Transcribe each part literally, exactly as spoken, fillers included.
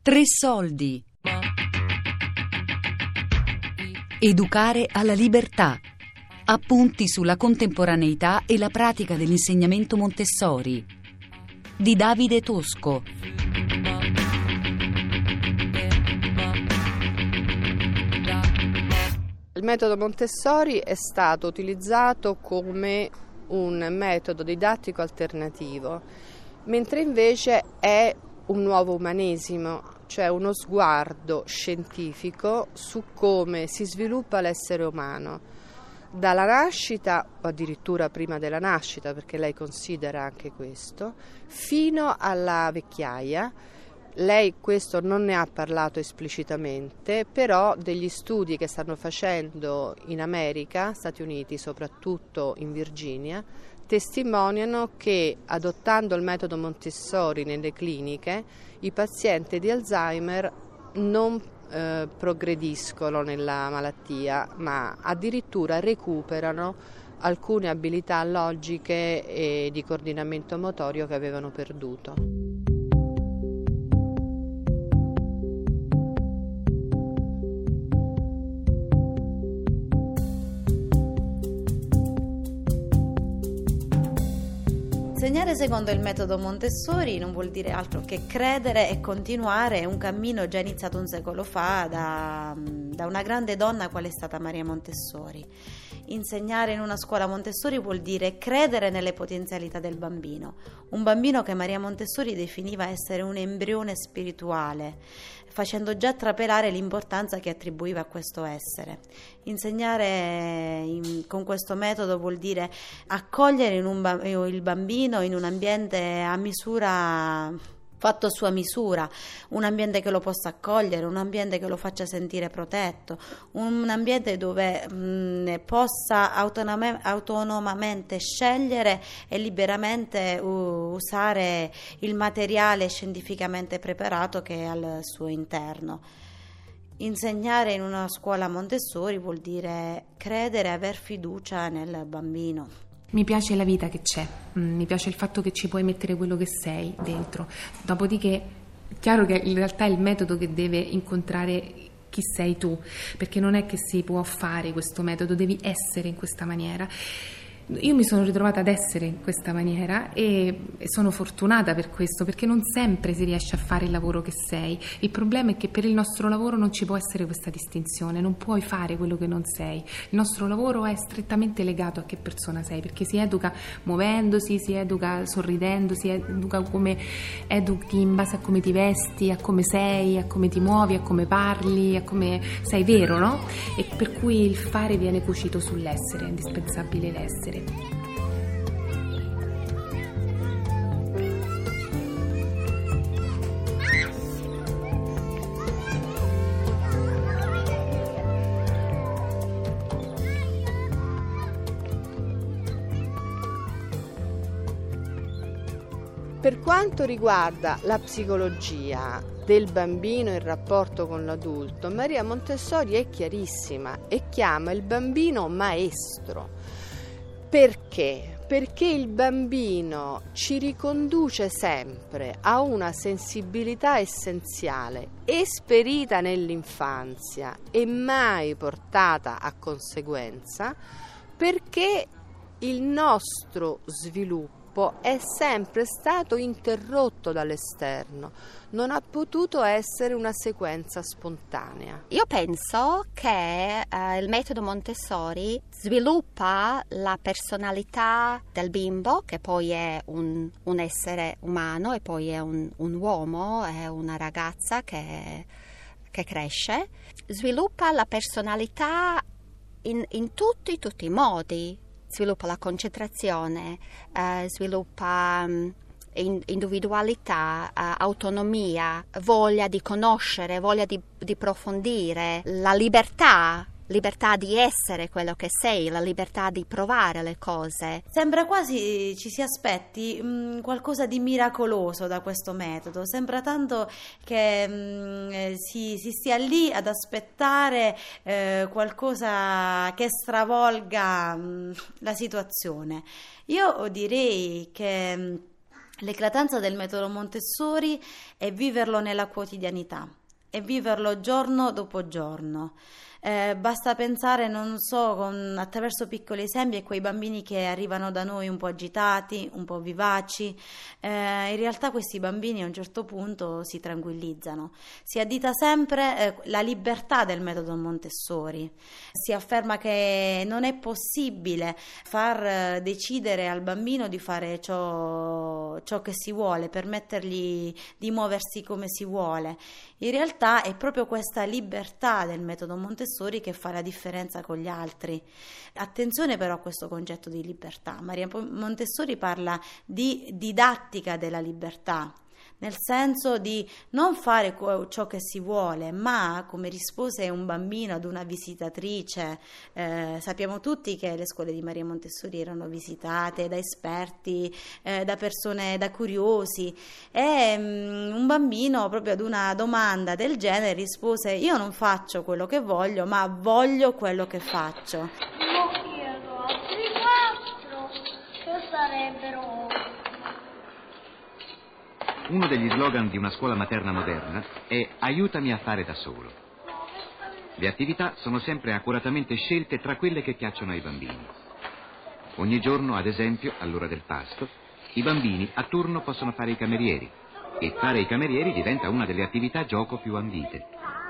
Tre soldi. Educare alla libertà. Appunti sulla contemporaneità e la pratica dell'insegnamento Montessori. Di Davide Tosco. Il metodo Montessori è stato utilizzato come un metodo didattico alternativo, mentre invece è un nuovo umanesimo, cioè uno sguardo scientifico su come si sviluppa l'essere umano, dalla nascita, o addirittura prima della nascita, perché lei considera anche questo, fino alla vecchiaia. Lei questo non ne ha parlato esplicitamente, però degli studi che stanno facendo in America, Stati Uniti, soprattutto in Virginia, testimoniano che adottando il metodo Montessori nelle cliniche i pazienti di Alzheimer non eh, progrediscono nella malattia, ma addirittura recuperano alcune abilità logiche e di coordinamento motorio che avevano perduto. Insegnare secondo il metodo Montessori non vuol dire altro che credere e continuare un cammino già iniziato un secolo fa da, da una grande donna qual è stata Maria Montessori. Insegnare in una scuola Montessori vuol dire credere nelle potenzialità del bambino, un bambino che Maria Montessori definiva essere un embrione spirituale, facendo già trapelare l'importanza che attribuiva a questo essere. Insegnare in, con questo metodo vuol dire accogliere in un, il bambino in un ambiente a misura, fatto a sua misura, un ambiente che lo possa accogliere, un ambiente che lo faccia sentire protetto, un ambiente dove mh, possa autonome, autonomamente scegliere e liberamente uh, usare il materiale scientificamente preparato che è al suo interno. Insegnare in una scuola Montessori vuol dire credere e aver fiducia nel bambino. Mi piace la vita che c'è, mi piace il fatto che ci puoi mettere quello che sei dentro. Dopodiché è chiaro che in realtà è il metodo che deve incontrare chi sei tu, perché non è che si può fare questo metodo, devi essere in questa maniera. Io mi sono ritrovata ad essere in questa maniera e sono fortunata per questo, perché non sempre si riesce a fare il lavoro che sei. Il problema è che per il nostro lavoro non ci può essere questa distinzione, non puoi fare quello che non sei. Il nostro lavoro è strettamente legato a che persona sei, perché si educa muovendosi, si educa sorridendo, si educa come educhi in base a come ti vesti, a come sei, a come ti muovi, a come parli, a come sei vero, no? E per cui il fare viene cucito sull'essere, è indispensabile l'essere. Per quanto riguarda la psicologia del bambino in rapporto con l'adulto, Maria Montessori è chiarissima e chiama il bambino maestro. Perché? Perché il bambino ci riconduce sempre a una sensibilità essenziale, esperita nell'infanzia e mai portata a conseguenza, perché il nostro sviluppo è sempre stato interrotto dall'esterno, non ha potuto essere una sequenza spontanea. Io penso che eh, il metodo Montessori sviluppa la personalità del bimbo, che poi è un, un essere umano e poi è un, un uomo, è una ragazza che, che cresce, sviluppa la personalità in, in tutti, tutti i modi. Sviluppa la concentrazione, eh, sviluppa um, individualità, eh, autonomia, voglia di conoscere, voglia di, di approfondire, la libertà, libertà di essere quello che sei, la libertà di provare le cose. Sembra quasi ci si aspetti mh, qualcosa di miracoloso da questo metodo, sembra tanto che mh, si, si stia lì ad aspettare eh, qualcosa che stravolga mh, la situazione. Io direi che mh, L'eclatanza del metodo Montessori è viverlo nella quotidianità, è viverlo giorno dopo giorno. Eh, basta pensare, non so, con, attraverso piccoli esempi, a quei bambini che arrivano da noi un po' agitati, un po' vivaci. Eh, in realtà questi bambini a un certo punto si tranquillizzano. Si addita sempre eh, la libertà del metodo Montessori. Si afferma che non è possibile far eh, decidere al bambino di fare ciò, ciò che si vuole, permettergli di muoversi come si vuole. In realtà è proprio questa libertà del metodo Montessori che fa la differenza con gli altri. Attenzione però a questo concetto di libertà. Maria Montessori parla di didattica della libertà, nel senso di non fare ciò che si vuole, ma come rispose un bambino ad una visitatrice, eh, sappiamo tutti che le scuole di Maria Montessori erano visitate da esperti, eh, da persone, da curiosi, e um, un bambino proprio ad una domanda del genere rispose: io non faccio quello che voglio, ma voglio quello che faccio. Io chiedo altri quattro, che sarebbero... Uno degli slogan di una scuola materna moderna è "aiutami a fare da solo". Le attività sono sempre accuratamente scelte tra quelle che piacciono ai bambini. Ogni giorno, ad esempio, all'ora del pasto, i bambini a turno possono fare i camerieri e fare i camerieri diventa una delle attività gioco più ambite.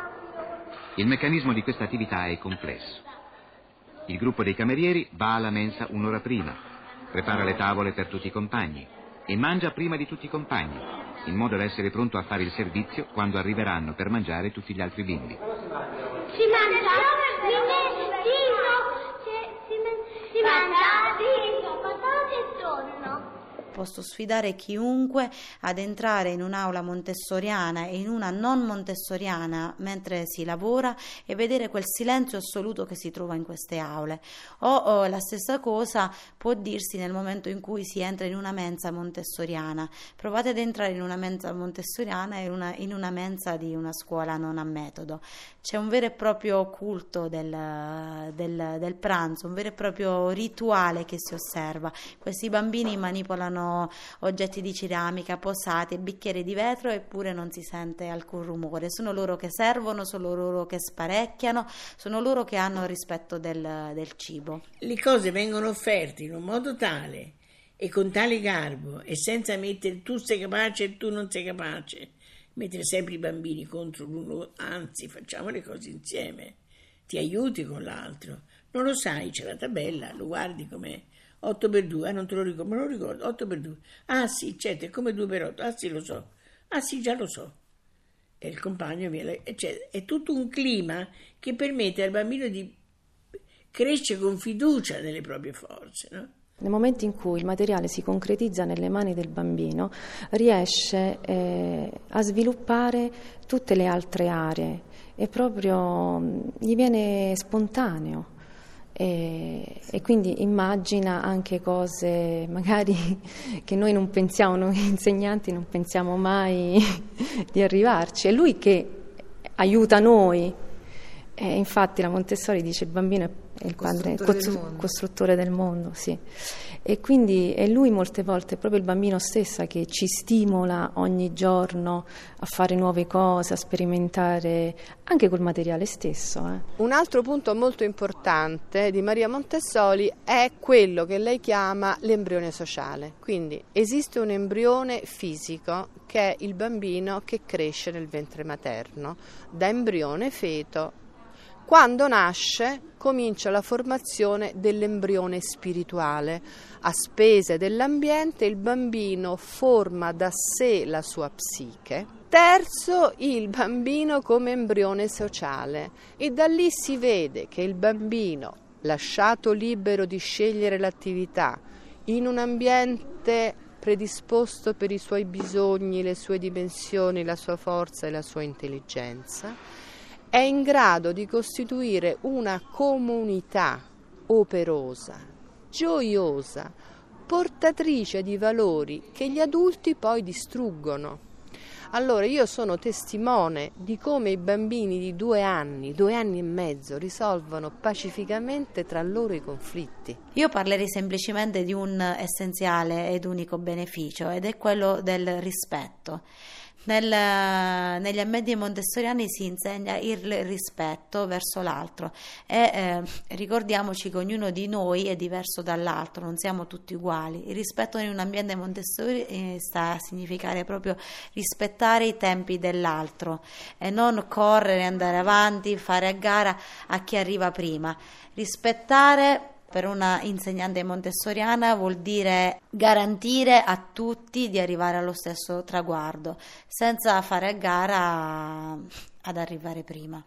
Il meccanismo di questa attività è complesso. Il gruppo dei camerieri va alla mensa un'ora prima, prepara le tavole per tutti i compagni e mangia prima di tutti i compagni, in modo da essere pronto a fare il servizio quando arriveranno per mangiare tutti gli altri bimbi. Si mangia riso, si, si mangia riso, patate e tonno. Posso sfidare chiunque ad entrare in un'aula montessoriana e in una non montessoriana mentre si lavora e vedere quel silenzio assoluto che si trova in queste aule. O, o la stessa cosa può dirsi nel momento in cui si entra in una mensa montessoriana. Provate ad entrare in una mensa montessoriana e in una, in una mensa di una scuola non a metodo. C'è un vero e proprio culto del, del, del pranzo, un vero e proprio rituale che si osserva. Questi bambini manipolano oggetti di ceramica, posate, bicchieri di vetro, eppure non si sente alcun rumore. Sono loro che servono, sono loro che sparecchiano, sono loro che hanno il rispetto del, del cibo. Le cose vengono offerte in un modo tale e con tale garbo e senza mettere tu sei capace e tu non sei capace, mettere sempre i bambini contro l'uno, anzi facciamo le cose insieme, ti aiuti con l'altro. Non lo sai, c'è la tabella, lo guardi com'è. otto per due, ah non te lo ricordo, me lo ricordo, otto per due, ah sì, certo, è come due per otto, ah sì lo so, ah sì già lo so, e il compagno viene, cioè, è tutto un clima che permette al bambino di crescere con fiducia nelle proprie forze, no? Nel momento in cui il materiale si concretizza nelle mani del bambino, riesce eh, a sviluppare tutte le altre aree e proprio gli viene spontaneo. E, e quindi immagina anche cose magari che noi non pensiamo, noi insegnanti non pensiamo mai di arrivarci. È lui che aiuta noi. E infatti la Montessori dice il bambino è il padre, il costru- costruttore del mondo, sì. E quindi è lui molte volte, è proprio il bambino stesso che ci stimola ogni giorno a fare nuove cose, a sperimentare anche col materiale stesso. Eh. Un altro punto molto importante di Maria Montessori è quello che lei chiama l'embrione sociale. Quindi esiste un embrione fisico che è il bambino che cresce nel ventre materno, da embrione feto. Quando nasce comincia la formazione dell'embrione spirituale. A spese dell'ambiente il bambino forma da sé la sua psiche. Terzo, il bambino come embrione sociale. E da lì si vede che il bambino, lasciato libero di scegliere l'attività, in un ambiente predisposto per i suoi bisogni, le sue dimensioni, la sua forza e la sua intelligenza, è in grado di costituire una comunità operosa, gioiosa, portatrice di valori che gli adulti poi distruggono. Allora io sono testimone di come i bambini di due anni, due anni e mezzo risolvono pacificamente tra loro i conflitti. Io parlerei semplicemente di un essenziale ed unico beneficio, ed è quello del rispetto. Nel, negli ambienti montessoriani si insegna il rispetto verso l'altro e eh, ricordiamoci che ognuno di noi è diverso dall'altro, non siamo tutti uguali. Il rispetto in un ambiente Montessori eh, sta a significare proprio rispettare i tempi dell'altro e non correre, andare avanti, fare a gara a chi arriva prima. Rispettare per una insegnante montessoriana vuol dire garantire a tutti di arrivare allo stesso traguardo, senza fare a gara ad arrivare prima.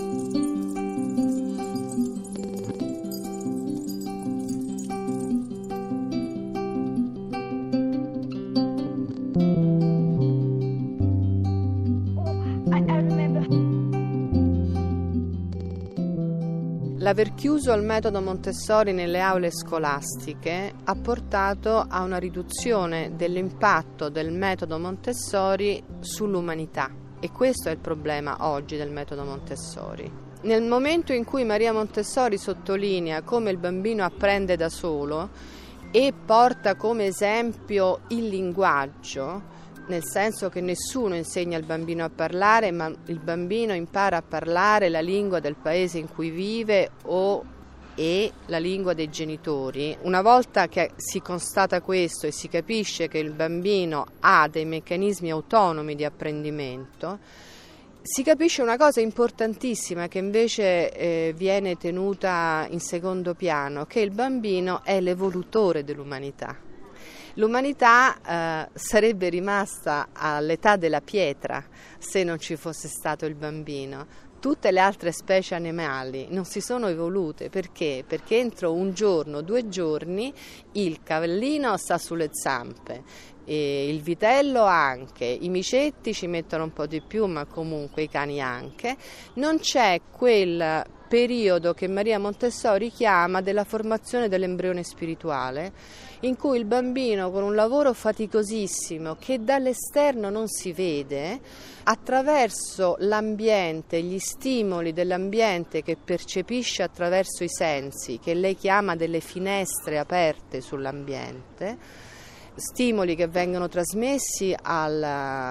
L'aver chiuso il metodo Montessori nelle aule scolastiche ha portato a una riduzione dell'impatto del metodo Montessori sull'umanità, e questo è il problema oggi del metodo Montessori. Nel momento in cui Maria Montessori sottolinea come il bambino apprende da solo e porta come esempio il linguaggio, nel senso che nessuno insegna al bambino a parlare, ma il bambino impara a parlare la lingua del paese in cui vive o e la lingua dei genitori. Una volta che si constata questo e si capisce che il bambino ha dei meccanismi autonomi di apprendimento, si capisce una cosa importantissima che invece eh, viene tenuta in secondo piano, che il bambino è l'evolutore dell'umanità. L'umanità eh, sarebbe rimasta all'età della pietra se non ci fosse stato il bambino. Tutte le altre specie animali non si sono evolute. Perché? Perché entro un giorno, due giorni, il cavallino sta sulle zampe, e il vitello anche, i micetti ci mettono un po' di più, ma comunque i cani anche. Non c'è quel periodo che Maria Montessori chiama della formazione dell'embrione spirituale, in cui il bambino, con un lavoro faticosissimo che dall'esterno non si vede, attraverso l'ambiente, gli stimoli dell'ambiente che percepisce attraverso i sensi, che lei chiama delle finestre aperte sull'ambiente, stimoli che vengono trasmessi al,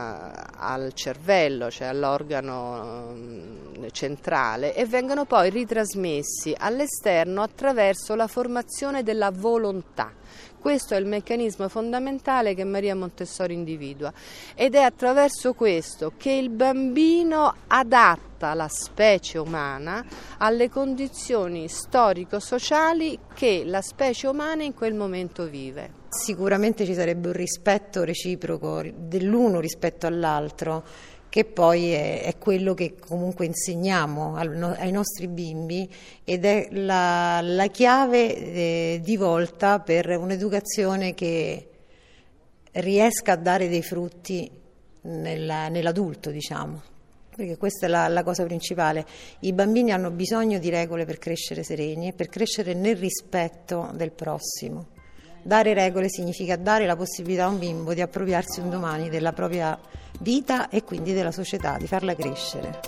al cervello, cioè all'organo centrale, e vengono poi ritrasmessi all'esterno attraverso la formazione della volontà. Questo è il meccanismo fondamentale che Maria Montessori individua, ed è attraverso questo che il bambino adatta la specie umana alle condizioni storico-sociali che la specie umana in quel momento vive. Sicuramente ci sarebbe un rispetto reciproco dell'uno rispetto all'altro, che poi è, è quello che comunque insegniamo al, ai nostri bimbi, ed è la, la chiave eh, di volta per un'educazione che riesca a dare dei frutti nella, nell'adulto, diciamo, perché questa è la, la cosa principale. I bambini hanno bisogno di regole per crescere sereni e per crescere nel rispetto del prossimo. Dare regole significa dare la possibilità a un bimbo di appropriarsi un domani della propria vita e quindi della società, di farla crescere.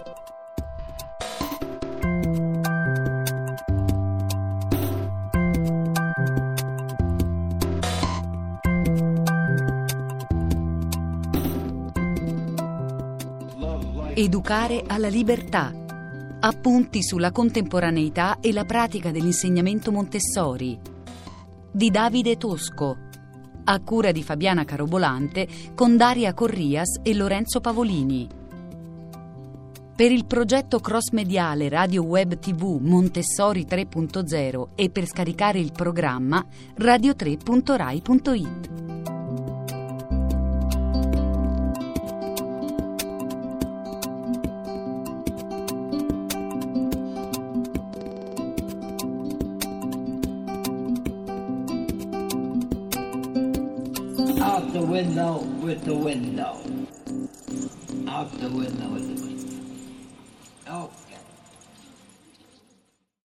Educare alla libertà. Appunti sulla contemporaneità e la pratica dell'insegnamento Montessori. Di Davide Tosco, a cura di Fabiana Carobolante, con Daria Corrias e Lorenzo Pavolini. Per il progetto cross-mediale Radio Web tivù Montessori tre punto zero e per scaricare il programma radio tre punto rai punto it. Out the window with the window. Out the window with the window.